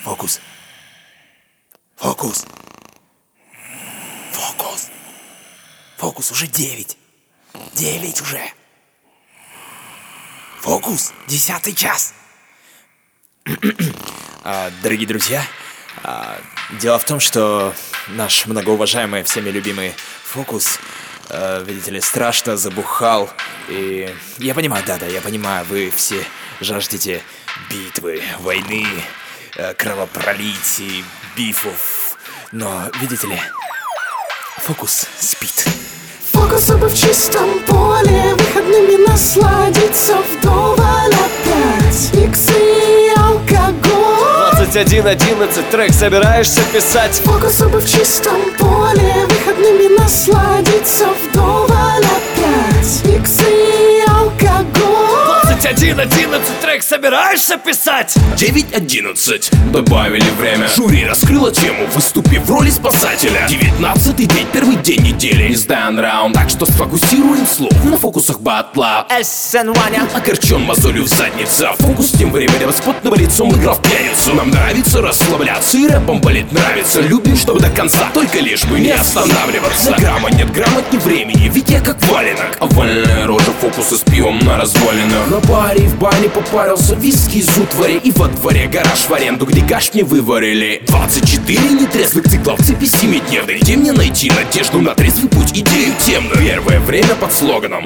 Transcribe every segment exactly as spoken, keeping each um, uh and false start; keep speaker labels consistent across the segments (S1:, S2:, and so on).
S1: Фокус. Фокус. Фокус. Фокус, уже девять. Девять уже. Фокус, десятый час. а, Дорогие друзья, а, дело в том, что наш многоуважаемый, всеми любимый Фокус, а, видите ли, страшно забухал. И я понимаю, да-да, я понимаю, вы все жаждете битвы, войны, кровопролитий, бифов. Но, видите ли, Фокус спит.
S2: Фокусы бы в чистом поле, выходными насладиться вдоволь опять. Иксы и алкоголь.
S3: двадцать один одиннадцать, трек собираешься писать?
S2: Фокусы бы в чистом поле, выходными насладиться вдоволь опять. Иксы и алкоголь.
S3: двадцать один одиннадцать, трек собираешься писать?
S4: девять одиннадцать, добавили время. Жюри раскрыло тему, выступив в роли спасателя. Девятнадцатый день, первый день недели. Не сдан раунд, так что сфокусируем слух на фокусах батла.
S3: эс эн Ваня
S4: Огорчен мозолью в заднице, а фокус тем временем с потным лицом играл в пьяницу. Нам нравится расслабляться и рэпом болит нравится. Любим, чтобы до конца, только лишь бы не останавливаться. На грамма нет грамот, ни времени, ведь я как валенок. Овальная рожа, фокусы с пивом на развалинах. На баре и в бане попарился, виски из утвари. И во дворе гараж в аренду, где гаш мне выварили. Двадцать четыре нетрезвых цикла в цепи семидневной. Где мне найти надежду на трезвый путь, идею темную? Первое время под слоганом,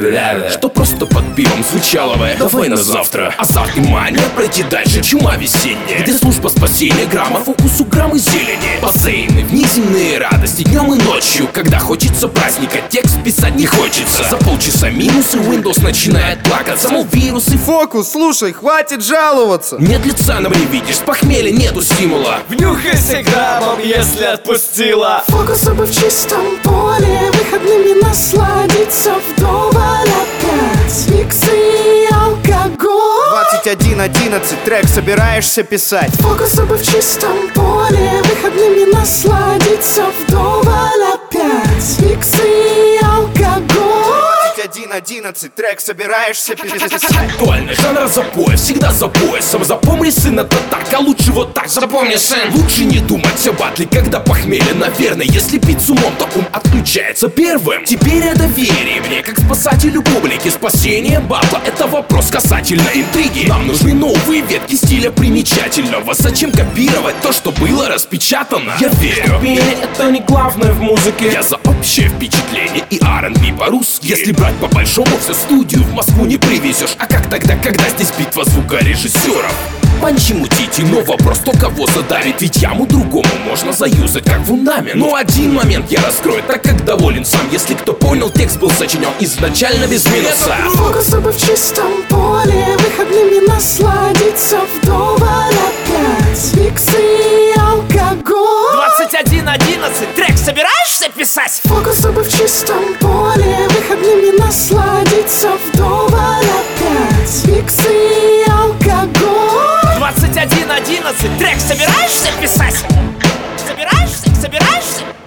S4: что просто под пивом звучало бы: давай на завтра. Азарт и мания, пройти дальше, чума весенняя. Где служба спасения грамма, фокусу граммы зелени. Бассейны, внеземные радости днем и ночью. Когда хочется праздника, текст писать не хочется. За полчаса минусы, Windows начинает плакаться. Мол, вирусы.
S5: Фокус, слушай, хватит жаловаться.
S4: Нет лица на мне видишь, с похмелья нету стимула.
S3: Внюхайся граммом, если отпустила.
S2: Фокусы бы в чистом поле, выходными насладиться вдоволь опять. Иксы и алкоголь.
S5: двадцать один одиннадцать, трек собираешься писать?
S2: Фокусы бы в чистом поле, выходными насладиться вдоволь опять. Иксы и алкоголь.
S5: двадцать один одиннадцать, трек собираешься писать?
S4: Актуальный жанр запоя, всегда за поясом. Запомни, сын, это так, а лучше вот так. Запомни, сын, лучше не думать о батле, когда похмелье, наверное. Если пить с умом, то ум отключается первым. Теперь о доверии мне, как спасателю публики. Спасение батла — это вопрос касательно интриги. Нам нужны новые ветки стиля примечательного. Зачем копировать то, что было распечатано? Я верю, пение — это не главное в музыке. Я за общее впечатление и ар энд би по-русски. Если брать по-большому, всю студию в Москву не привезешь. А как тогда, когда здесь битва звукорежиссеров? Панчи мутите, но вопрос, кто кого задавит. Ведь яму другому можно заюзать как фундамент. Но один момент я раскрою, так как доволен сам. Если кто понял, текст был сочинен изначально без минуса.
S2: Фокусы бы в чистом поле, выходными насладиться вдоволь опять. Иксы и алкоголь.
S3: двадцать один одиннадцать, трек собираешься писать?
S2: Фокусы бы в чистом поле, выходными насладиться вдоволь опять. Иксы и алкоголь.
S3: двадцать один одиннадцать, трек собираешься писать? Собираешься? Собираешься?